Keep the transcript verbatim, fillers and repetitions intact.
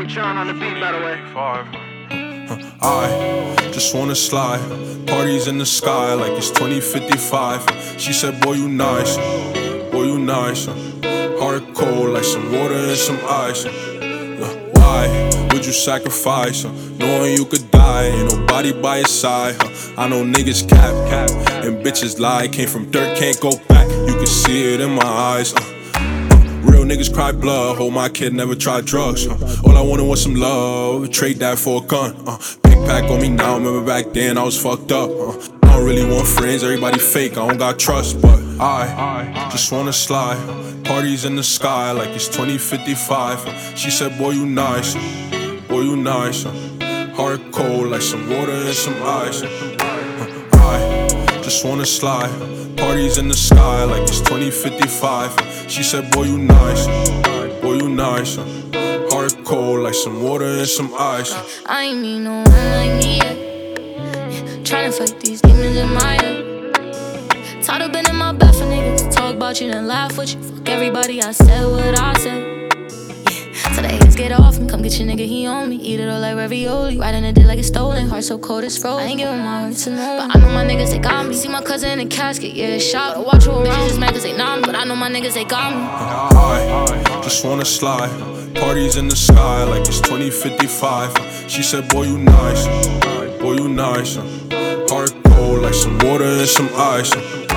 Patreon on the beat, by the way. Five. I just wanna slide, parties in the sky like it's twenty fifty-five. She said, boy, you nice, boy, you nice. Heart cold like some water and some ice. Why would you sacrifice, knowing you could die? Ain't nobody by your side. I know niggas cap, cap, and bitches lie. Came from dirt, can't go back. You can see it in my eyes. Real niggas cry blood, hold my kid, never tried drugs. uh, All I wanted was some love, trade that for a gun. uh, Big pack on me now, remember back then I was fucked up. uh, I don't really want friends, everybody fake, I don't got trust. But I just wanna slide, parties in the sky like it's twenty fifty-five. uh, She said, boy, you nice, boy, you nice. uh, Heart cold like some water and some ice. uh, I just wanna slide, parties in the sky like it's twenty fifty-five. She said, boy, you nice, boy, you nice. Heart cold like some water and some ice. I ain't mean no one like me yet. Yeah, tryna fight these demons in my head. Tired of being in my bed for niggas talk about you and laugh with you. Fuck everybody, I said what I said. So the haters get off me, come get your nigga, he on me. Eat it all like ravioli, riding a dick like it's stolen. Heart so cold it's frozen, I ain't giving my heart to no one. But I know my niggas, they got me. See my cousin in a casket, yeah, it's shot. I watch her around, bitches just mad cause they know me. But I know my niggas, they got me. I just wanna slide, parties in the sky like it's twenty fifty-five. She said, boy, you nice, boy, you nice. Heart cold like some water and some ice.